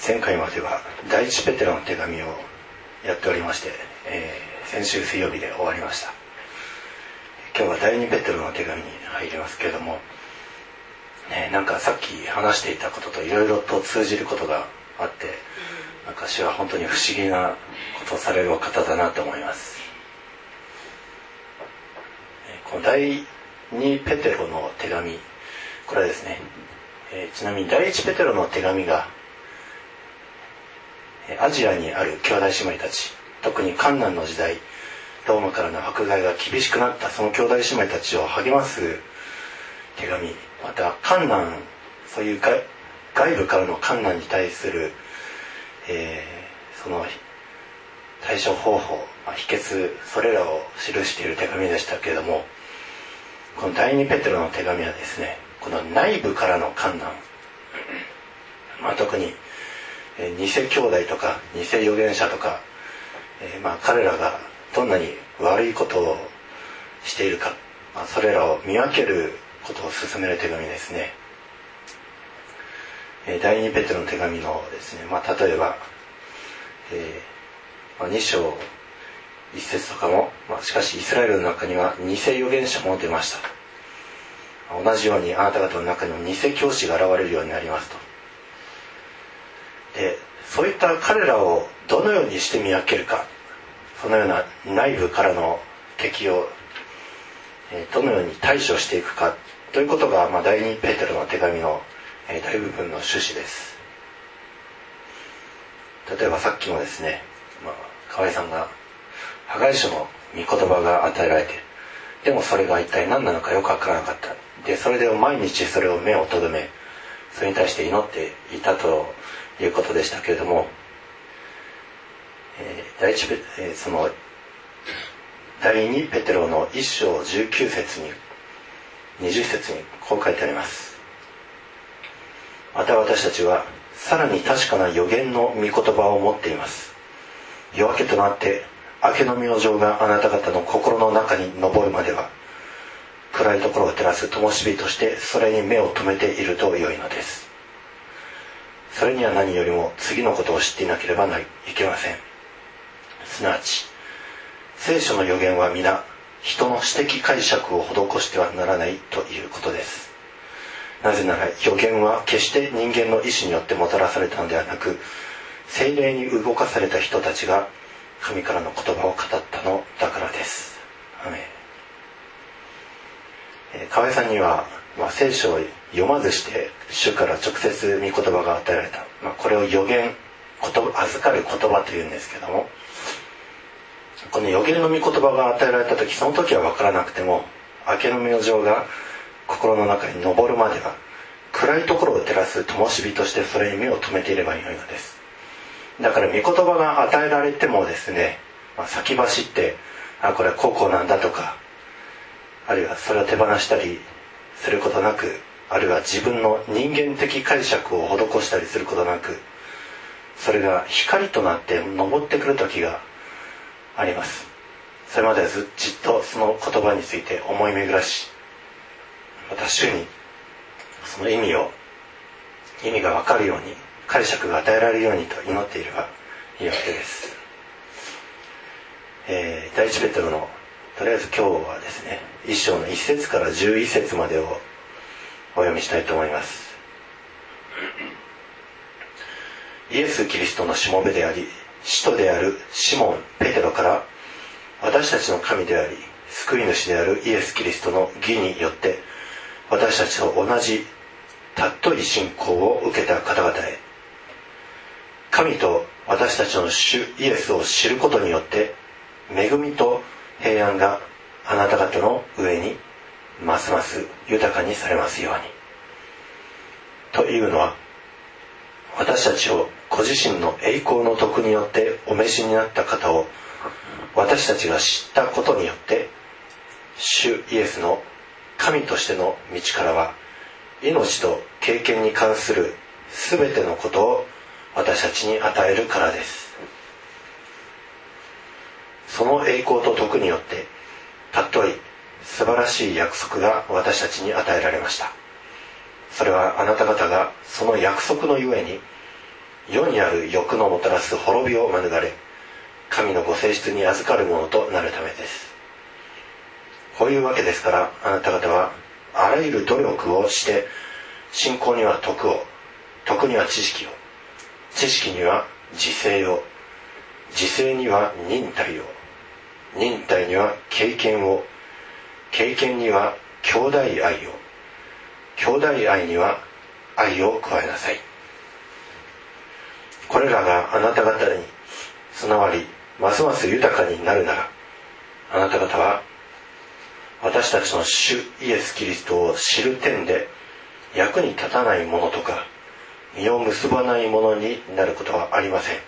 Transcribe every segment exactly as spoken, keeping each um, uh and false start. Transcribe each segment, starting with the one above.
前回までは第一ペテロの手紙をやっておりまして、えー、先週水曜日で終わりました。今日は第二ペテロの手紙に入りますけれども、ね、なんかさっき話していたことといろいろと通じることがあって、なんか主は本当に不思議なことをされるお方だなと思います。この第二ペテロの手紙、これはですね、えー、ちなみに第一ペテロの手紙がアジアにある兄弟姉妹たち、特に患難の時代、ローマからの迫害が厳しくなったその兄弟姉妹たちを励ます手紙、また患難、そういう外部からの患難に対する、えー、その対処方法、まあ、秘訣、それらを記している手紙でしたけれども、この第二ペテロの手紙はですね、この内部からの患難、まあ、特に偽兄弟とか偽預言者とか、えー、まあ彼らがどんなに悪いことをしているか、まあ、それらを見分けることを進める手紙ですね。えー、第二ペテロの手紙のですね、まあ、例えば、えーまあ、に章一節とかも、まあ、しかしイスラエルの中には偽預言者も出ました。同じようにあなた方の中にも偽教師が現れるようになりますと。で、そういった彼らをどのようにして見分けるか、そのような内部からの敵をどのように対処していくかということが、まあ、第二ペテロの手紙の大部分の趣旨です。例えばさっきもですね、まあ、河合さんが破壊書の御言葉が与えられている。でもそれが一体何なのかよくわからなかった。で、それで毎日それを目をとどめ、それに対して祈っていたということでしたけれども、えー、第一ペ、えー、その第二ペテロの一章十九節に二十節にこう書いてあります。また私たちはさらに確かな預言の御言葉を持っています。夜明けとなって明けの明星があなた方の心の中に昇るまでは、暗いところを照らす灯火としてそれに目を留めていると良いのです。それには何よりも次のことを知っていなければいけません。すなわち聖書の預言は皆人の私的解釈を施してはならないということです。なぜなら預言は決して人間の意志によってもたらされたのではなく、聖霊に動かされた人たちが神からの言葉を語ったのだからです。アメン。えー、河合さんには、まあ、聖書を読まずして主から直接御言葉が与えられた、まあ、これを預言、預かる言葉というんですけども、この預言の御言葉が与えられた時、その時は分からなくても、明けの明星が心の中に昇るまでは暗いところを照らす灯火としてそれに目を留めていればよいのです。だから御言葉が与えられてもですね、まあ、先走ってあこれはこうこうなんだとか、あるいはそれを手放したりすることなく、あるいは自分の人間的解釈を施したりすることなく、それが光となって昇ってくる時があります。それまではずっとその言葉について思い巡らし、また主にその意味を意味が分かるように、解釈が与えられるようにと祈っていればいいわけです。えー、第一ペテロのとりあえず今日はですね、一章の一節から十一節までをお読みしたいと思います。イエス・キリストのしもべであり使徒であるシモン・ペテロから、私たちの神であり救い主であるイエス・キリストの義によって私たちと同じ尊い信仰を受けた方々へ、神と私たちの主イエスを知ることによって恵みと平安があなた方の上にますます豊かにされますように。というのは、私たちをご自身の栄光の徳によってお召しになった方を私たちが知ったことによって、主イエスの神としての道からは命と経験に関するすべてのことを私たちに与えるからです。その栄光と徳によって尊い素晴らしい約束が私たちに与えられました。それはあなた方がその約束のゆえに世にある欲のもたらす滅びを免れ、神のご性質に預かるものとなるためです。こういうわけですから、あなた方はあらゆる努力をして、信仰には徳を、徳には知識を、知識には自制を、自制には忍耐を、忍耐には経験を、経験には兄弟愛を、兄弟愛には愛を加えなさい。これらがあなた方に備わり、ますます豊かになるなら、あなた方は私たちの主イエス・キリストを知る点で役に立たないものとか実を結ばないものになることはありません。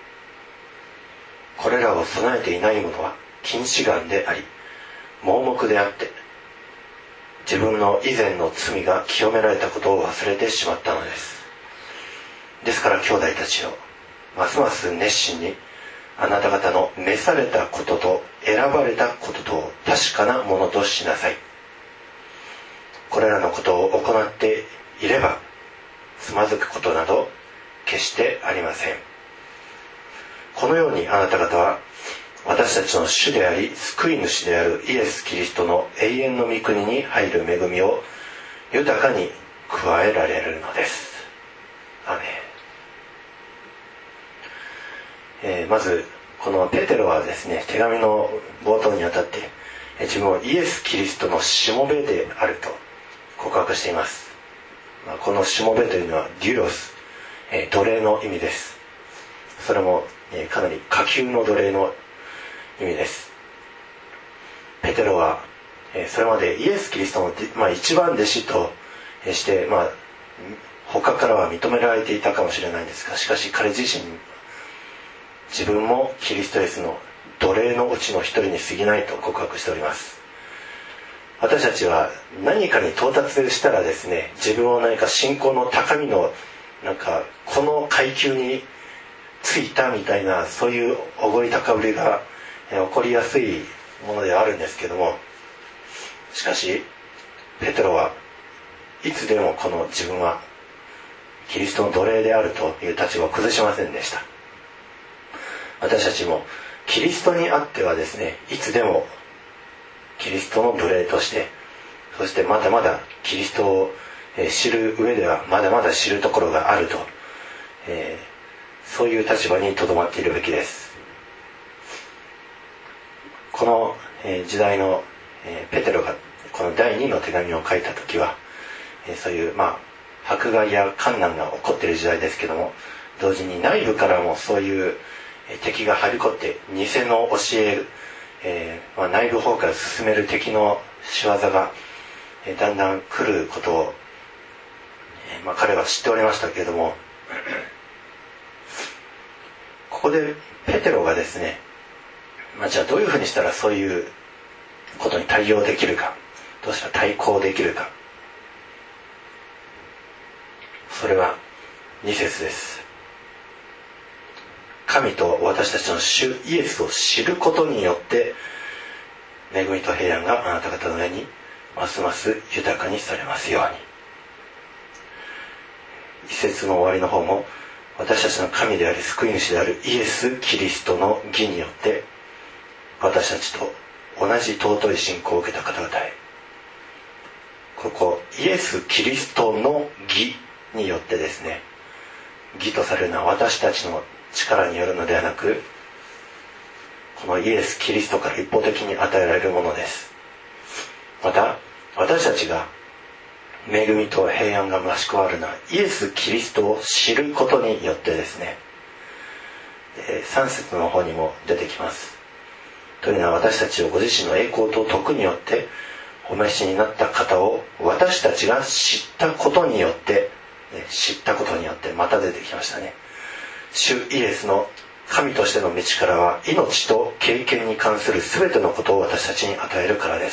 これらを備えていないものは近視眼であり、盲目であって、自分の以前の罪が清められたことを忘れてしまったのです。ですから兄弟たちよ、ますます熱心にあなた方の召されたことと選ばれたこととを確かなものとしなさい。これらのことを行っていればつまずくことなど決してありません。このようにあなた方は私たちの主であり救い主であるイエス・キリストの永遠の御国に入る恵みを豊かに加えられるのです。アーメン。えー、まずこのペテロはですね、手紙の冒頭にあたって自分をイエス・キリストのしもべであると告白しています。まあ、このしもべというのはデュロス、えー、奴隷の意味です。それも、えー、かなり下級の奴隷の意味です。ペテロは、えー、それまでイエス・キリストの、まあ、一番弟子として、まあ、他からは認められていたかもしれないんですが、しかし彼自身自分もキリストイエスの奴隷のうちの一人に過ぎないと告白しております。私たちは何かに到達したらですね、自分を何か信仰の高みのなんかこの階級についたみたいな、そういうおごり高ぶりが起こりやすいものではあるんですけども、しかしペテロはいつでもこの自分はキリストの奴隷であるという立場を崩しませんでした。私たちもキリストにあってはですね、いつでもキリストの奴隷として、そしてまだまだキリストを知る上ではまだまだ知るところがあると、えー、そういう立場にとどまっているべきです。この時代のペテロがこの第二の手紙を書いた時は、そういうまあ迫害や困難が起こっている時代ですけども、同時に内部からもそういう敵が張り込って偽の教え、えーまあ、内部崩壊を進める敵の仕業が、えー、だんだん来ることを、えーまあ、彼は知っておりましたけれども、ここでペテロがですね、まあ、じゃあどういうふうにしたらそういうことに対応できるか、どうしたら対抗できるか、それはに節です。神と私たちの主イエスを知ることによって恵みと平安があなた方の上にますます豊かにされますように。一節の終わりの方も、私たちの神であり救い主であるイエス・キリストの義によって私たちと同じ尊い信仰を受けた方々へ、ここイエス・キリストの義によってですね、義とされるのは私たちの力によるのではなく、このイエス・キリストから一方的に与えられるものです。また私たちが恵みと平安が増し加わるのはイエス・キリストを知ることによってですね。さん節の方にも出てきます。というのは、私たちをご自身の栄光と徳によってお召しになった方を私たちが知ったことによって、知ったことによって、また出てきましたね。主イエスの神としての道からは命と経験に関する全てのことを私たちに与えるからです。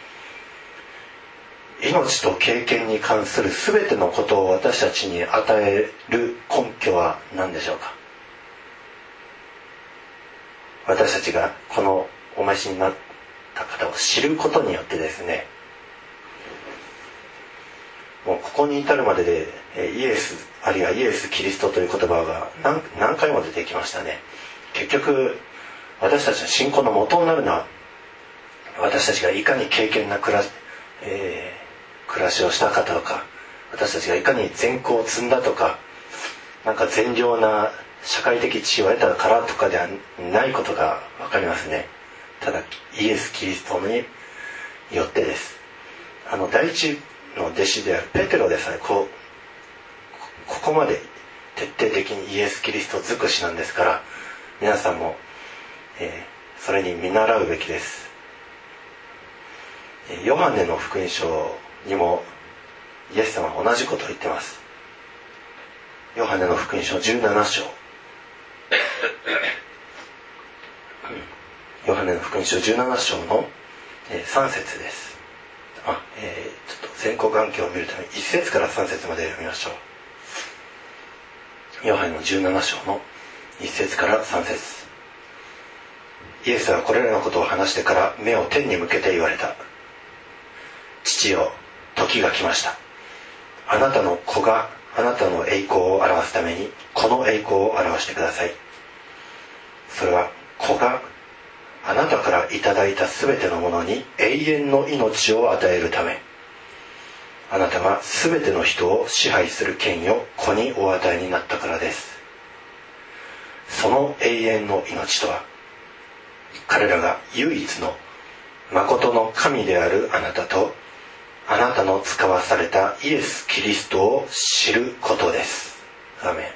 命と経験に関する全てのことを私たちに与える根拠は何でしょうか。私たちがこのお召しになった方を知ることによってですね、 もうここに至るまででイエスあるいはイエス・キリストという言葉が 何, 何回も出てきましたね。結局私たちの信仰の元になるのは私たちがいかに敬虔な暮ら、えー、暮らしをしたかとか、私たちがいかに善行を積んだとか、なんか善良な社会的地位を得たからとかではないことが分かりますね。ただイエス・キリストによってです。あの第一の弟子であるペテロでさえこうここまで徹底的にイエス・キリスト尽くしなんですから、皆さんも、えー、それに見習うべきです。ヨハネの福音書にもイエス様は同じことを言ってます。ヨハネの福音書じゅうなな章ヨハネの福音書じゅうなな章のさん節です。あ、えー、ちょっと前後関係を見るためにいち節からさん節まで読みましょう。ヨハネのじゅうなな章のいち節からさん節。イエスはこれらのことを話してから目を天に向けて言われた。父よ、時が来ました。あなたの子があなたの栄光を表すためにこの栄光を表してください。それは子があなたからいただいたすべてのものに永遠の命を与えるため、あなたがすべての人を支配する権威を子にお与えになったからです。その永遠の命とは、彼らが唯一の誠の神であるあなたとあなたの使わされたイエス・キリストを知ることです。アーメ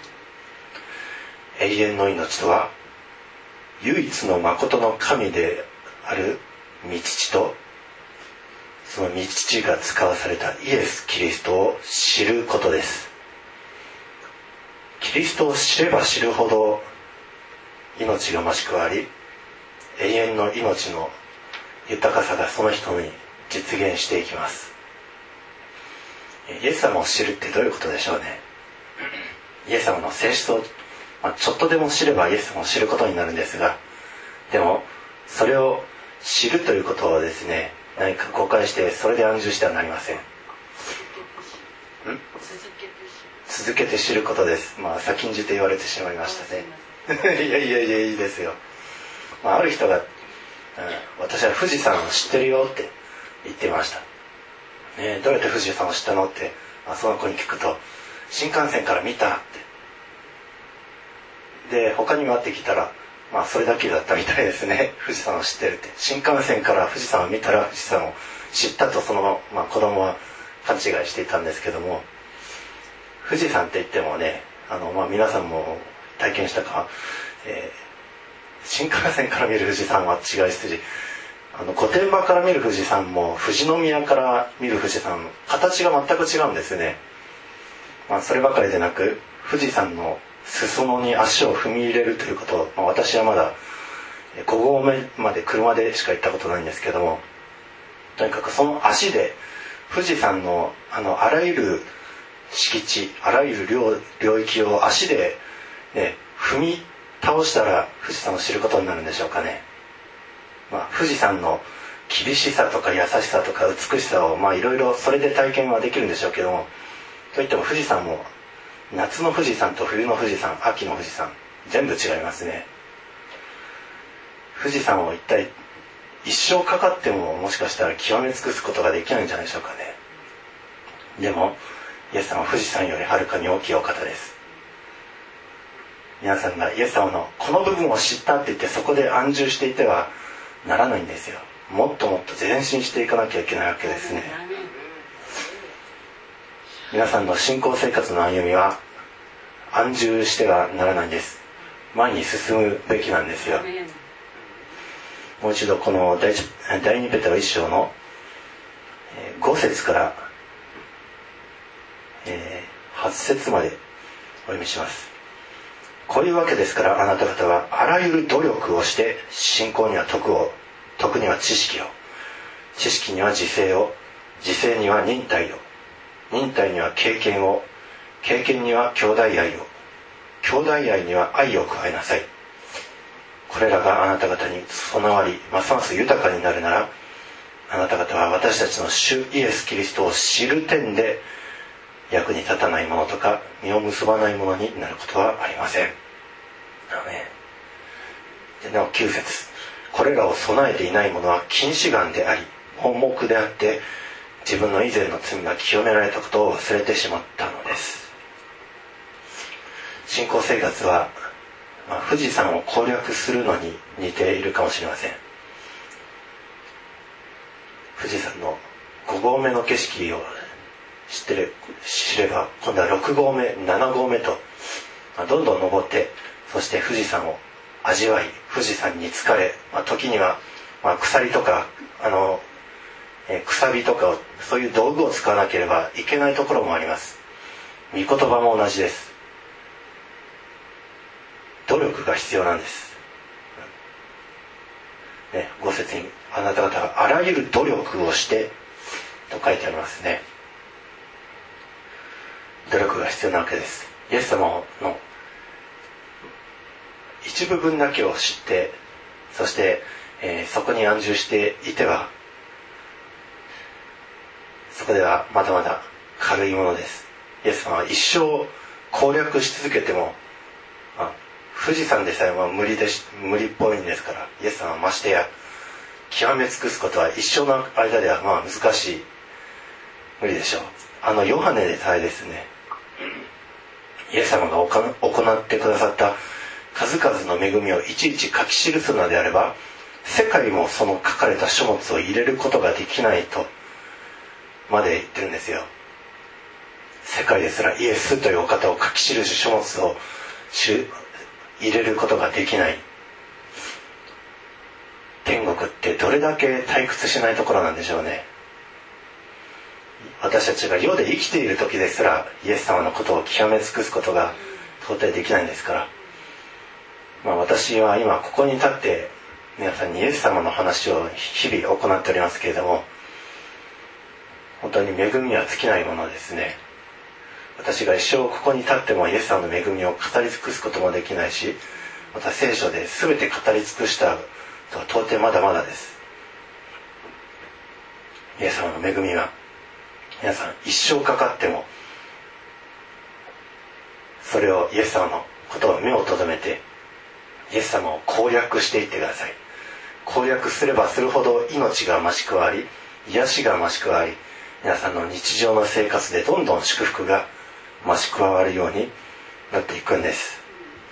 ン。永遠の命とは、唯一の誠の神である御父とその御父が使わされたイエス・キリストを知ることです。キリストを知れば知るほど命が増し加わり、永遠の命の豊かさがその人に実現していきます。イエス様を知るってどういうことでしょうね。イエス様の性質を、まあ、ちょっとでも知ればイエス様を知ることになるんですが、でもそれを知るということをですね、何か誤解してそれで安住してはなりません。ん続けて知ることです。まあ先んじて言われてしまいましたね。いやいやいやいいですよ。まあ、ある人が、うん、私は富士山を知ってるよって言ってました、ね、どうやって富士山を知ったのって、まあ、その子に聞くと、新幹線から見たってで、他にも会ってきたら、まあそれだけだったみたいですね。富士山を知ってるって、新幹線から富士山を見たら富士山を知ったと、その、まあ、子供は勘違いしていたんですけども、富士山って言ってもね、あの、まあ、皆さんも体験したか、えー新幹線から見る富士山は違いすぎ、あの御殿場から見る富士山も富士宮から見る富士山、形が全く違うんですね。まあ、そればかりでなく、富士山の裾野に足を踏み入れるということを、まあ、私はまだご合目まで車でしか行ったことないんですけども、とにかくその足で富士山のあのあらゆる敷地、あらゆる 領, 領域を足で、ね、踏み倒したら富士山を知ることになるんでしょうかね。まあ、富士山の厳しさとか優しさとか美しさを、まあいろいろそれで体験はできるんでしょうけども、といっても富士山も夏の富士山と冬の富士山、秋の富士山、全部違いますね。富士山を一体一生かかってももしかしたら極め尽くすことができないんじゃないでしょうかね。でもイエス様は富士山よりはるかに大きいお方です。皆さんがイエス様のこの部分を知ったって言ってそこで安住していてはならないんですよ。もっともっと前進していかなきゃいけないわけですね。皆さんの信仰生活の歩みは安住してはならないんです。前に進むべきなんですよ。もう一度この第二ペテロ一章のご節からはち節までお読みします。こういうわけですから、あなた方はあらゆる努力をして、信仰には徳を、徳には知識を、知識には自制を、自制には忍耐を、忍耐には経験を、経験には兄弟愛を、兄弟愛には愛を加えなさい。これらがあなた方に備わり、ますます豊かになるなら、 あなた方は私たちの主イエス・キリストを知る点で役に立たないものとか実を結ばないものになることはありません。アーメン。でなおきゅう節、これらを備えていない者は近視眼であり盲目であって自分の以前の罪が清められたことを忘れてしまったのです。信仰生活は、まあ、富士山を攻略するのに似ているかもしれません。富士山のご合目の景色を知ってる知れば今度はろく合目なな合目と、まあ、どんどん登ってそして富士山を味わい富士山に疲れ、まあ、時には、まあ、鎖とかあの、えー、くさびとかをそういう道具を使わなければいけないところもあります。御言葉も同じです。努力が必要なんです、ね、ご節にあなた方はあらゆる努力をしてと書いてありますね。努力が必要なわけです。イエス様の一部分だけを知ってそして、えー、そこに安住していてはそこではまだまだ軽いものです。イエス様は一生攻略し続けても、まあ、富士山でさえも無理でし無理っぽいんですから、イエス様はましてや極め尽くすことは一生の間ではまあ難しい無理でしょう。あのヨハネでさえですね、イエス様が行ってくださった数々の恵みをいちいち書き記すのであれば世界もその書かれた書物を入れることができないとまで言ってるんですよ。世界ですらイエスというお方を書き記す書物を入れることができない。天国ってどれだけ退屈しないところなんでしょうね。私たちが世で生きている時ですらイエス様のことを極め尽くすことが到底できないんですから、まあ、私は今ここに立って皆さんにイエス様の話を日々行っておりますけれども、本当に恵みは尽きないものですね。私が一生ここに立ってもイエス様の恵みを語り尽くすこともできないし、また聖書で全て語り尽くしたとは到底まだまだです。イエス様の恵みは皆さん一生かかってもそれをイエス様のことを目を留めてイエス様を攻略していってください。攻略すればするほど命が増し加わり癒しが増し加わり皆さんの日常の生活でどんどん祝福が増し加わるようになっていくんです。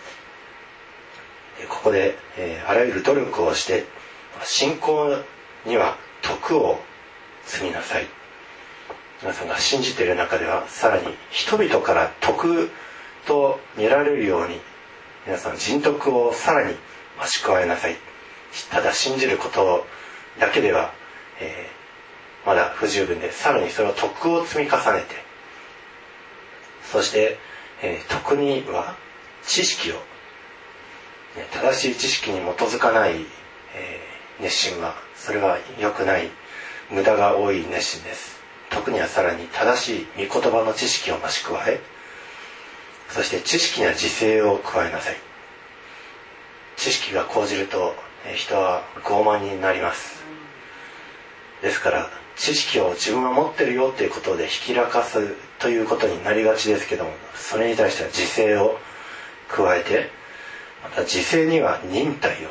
ここで、えー、あらゆる努力をして信仰には徳を積みなさい。皆さんが信じている中ではさらに人々から徳と見られるように皆さん人徳をさらに増し加えなさい。ただ信じることだけでは、えー、まだ不十分でさらにそれを徳を積み重ねてそして、えー、徳には知識を、ね、正しい知識に基づかない、えー、熱心はそれは良くない無駄が多い熱心です。徳にはさらに正しい御言葉の知識を増し加えそして知識には自制を加えなさい。知識が高じると人は傲慢になります。ですから知識を自分は持ってるよということでひきらかすということになりがちですけども、それに対しては自制を加えてまた自制には忍耐を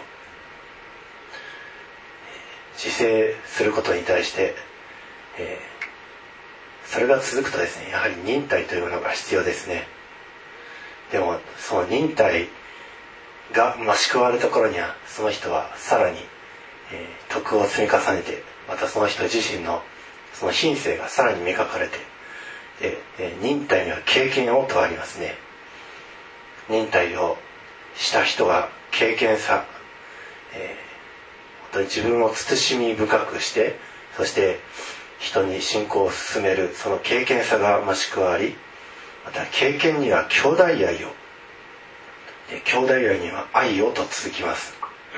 自制することに対して、えー、それが続くとですねやはり忍耐というものが必要ですね。でもその忍耐が増し加わるところにはその人はさらに、えー、徳を積み重ねてまたその人自身のその品性がさらに磨かれてで、えー、忍耐には経験をとありますね。忍耐をした人は経験さ、えー、本当に自分を慎み深くしてそして人に信仰を進めるその経験さが増し加わりまた経験には兄弟愛をで兄弟愛には愛をと続きます。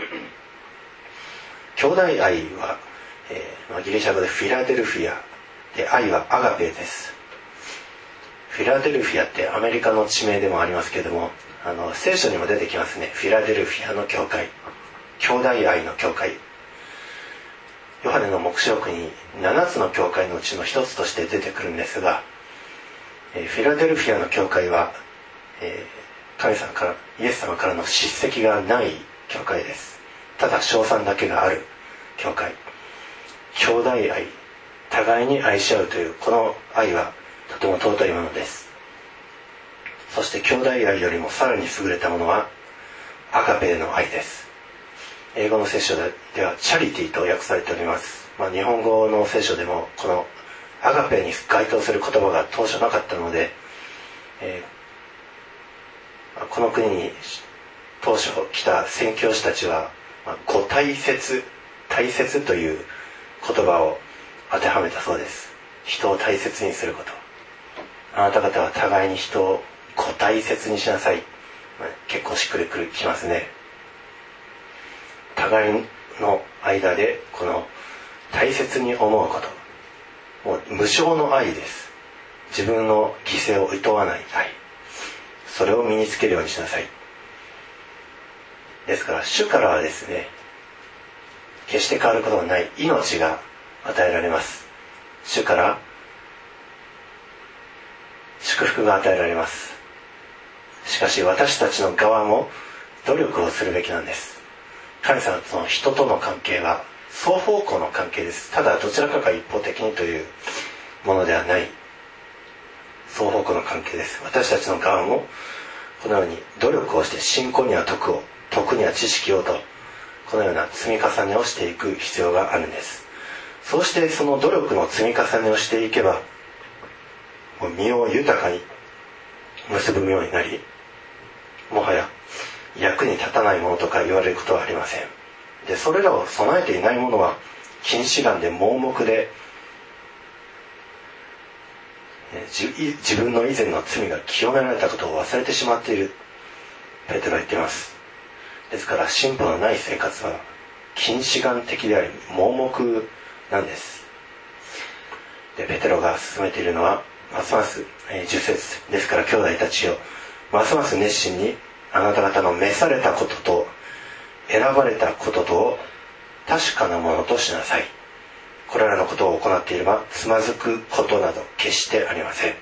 兄弟愛は、えーまあ、ギリシャ語でフィラデルフィアで愛はアガペです。フィラデルフィアってアメリカの地名でもありますけれどもあの聖書にも出てきますね。フィラデルフィアの教会兄弟愛の教会ヨハネの黙示録にななつの教会のうちの一つとして出てくるんですが、フィラデルフィアの教会は神様からイエス様からの叱責がない教会です。ただ称賛だけがある教会。兄弟愛、互いに愛し合うというこの愛はとても尊いものです。そして兄弟愛よりもさらに優れたものはアガペの愛です。英語の聖書ではチャリティと訳されております。まあ、日本語の聖書でもこのアガペに該当する言葉が当初なかったので、えー、この国に当初来た宣教師たちは、まあ、ご大切大切という言葉を当てはめたそうです。人を大切にすること。あなた方は互いに人をご大切にしなさい。まあ、結構しっくりくるきますね。互いの間でこの大切に思うこと、もう無償の愛です。自分の犠牲を厭わない愛、それを身につけるようにしなさい。ですから主からはですね、決して変わることのない命が与えられます。主から祝福が与えられます。しかし私たちの側も努力をするべきなんです。神様との人との関係は双方向の関係です。ただどちらかが一方的にというものではない、双方向の関係です。私たちの側もこのように努力をして、信仰には徳を、徳には知識をと、このような積み重ねをしていく必要があるんです。そうしてその努力の積み重ねをしていけば、もう身を豊かに結ぶようになり、もはや役に立たないものとか言われることはありません。で、それらを備えていないものは近視眼で盲目で、自分の以前の罪が清められたことを忘れてしまっている、ペテロは言っています。ですから進歩のない生活は近視眼的であり盲目なんです。で、ペテロが進めているのはますますじゅっ節ですから、兄弟たちよ、ますます熱心にあなた方の召されたことと選ばれたこととを確かなものとしなさい。これらのことを行っていればつまずくことなど決してありません。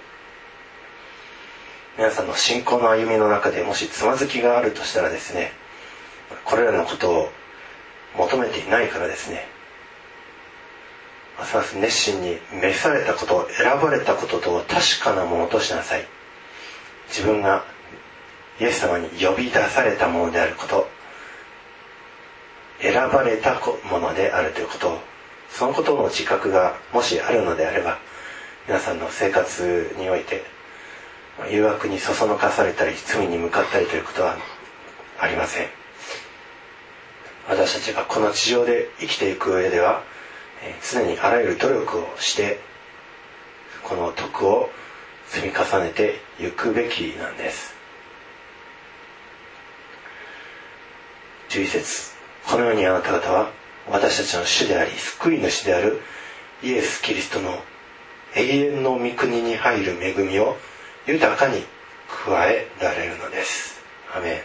皆さんの信仰の歩みの中でもしつまずきがあるとしたらですね、これらのことを求めていないからですね。ますます熱心に召されたこと、選ばれたことと確かなものとしなさい。自分がイエス様に呼び出されたものであること、選ばれたものであるということを、そのことの自覚がもしあるのであれば、皆さんの生活において誘惑にそそのかされたり罪に向かったりということはありません。私たちがこの地上で生きていく上では、常にあらゆる努力をしてこの徳を積み重ねていくべきなんです。じゅういち節、このようにあなた方は私たちの主であり救い主であるイエス・キリストの永遠の御国に入る恵みを豊かに加えられるのです。アメン。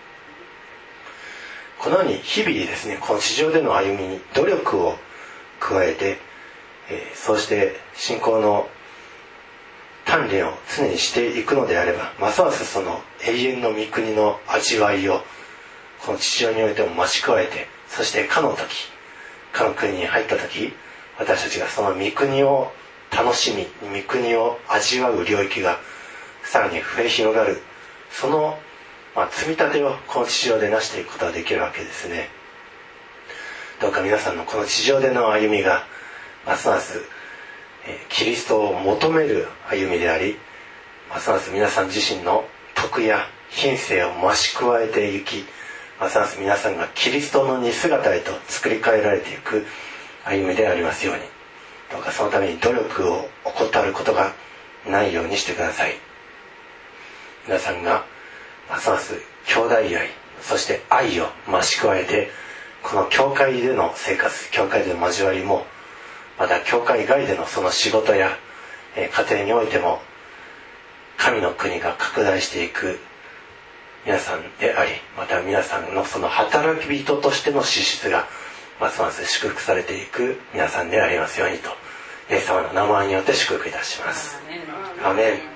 このように日々ですね、この地上での歩みに努力を加えて、えー、そうして信仰の鍛錬を常にしていくのであれば、ますますその永遠の御国の味わいをこの地上においても増し加えて、そしてかの時、かの国に入った時、私たちがその御国を楽しみ、御国を味わう領域がさらに増え広がる、その、まあ、積み立てをこの地上で成していくことができるわけですね。どうか皆さんのこの地上での歩みがますますキリストを求める歩みであり、ますます皆さん自身の徳や品性を増し加えていき、ますます皆さんがキリストの似姿へと作り変えられていく歩みでありますように、どうかそのために努力を怠ることがないようにしてください。皆さんがますます兄弟愛、そして愛を増し加えて、この教会での生活、教会での交わりも、また教会外でのその仕事や、えー、家庭においても神の国が拡大していく皆さんであり、また皆さんのその働き人としての資質がますます祝福されていく皆さんでありますようにと、イエス様の名前によって祝福いたします。アーメン。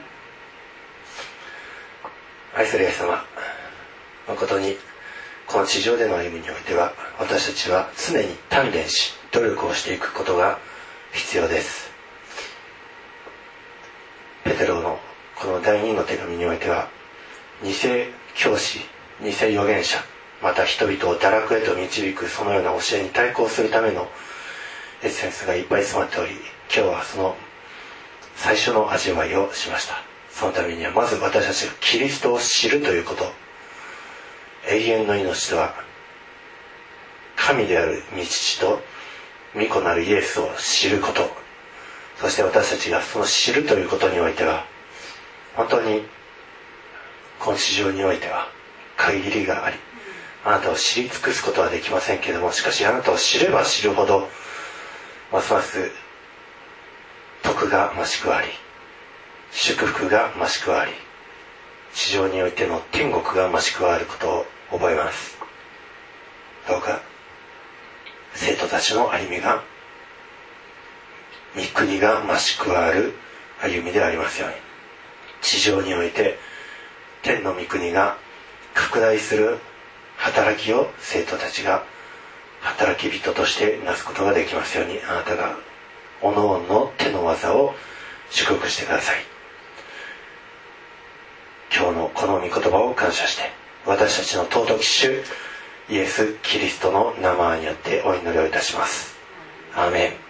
愛するイエス様、誠にこの地上での歩みにおいては、私たちは常に鍛錬し努力をしていくことが必要です。ペテロのこの第二の手紙においては、偽教師、偽預言者、また人々を堕落へと導くそのような教えに対抗するためのエッセンスがいっぱい詰まっており、今日はその最初の味わいをしました。そのためにはまず私たちがキリストを知るということ、永遠の命とは神である御父と御子なるイエスを知ること、そして私たちがその知るということにおいては、本当にこの地上においては限りがあり、あなたを知り尽くすことはできませんけれども、しかしあなたを知れば知るほどますます徳が増し加わり、祝福が増し加わり、地上においての天国が増し加わることを覚えます。どうか生徒たちの歩みが御国が増し加わる歩みでありますように、地上において天の御国が拡大する働きを生徒たちが働き人としてなすことができますように、あなたがおのおの手の技を祝福してください。今日のこの御言葉を感謝して、私たちの尊き主イエス・キリストの名前によってお祈りをいたします。アーメン。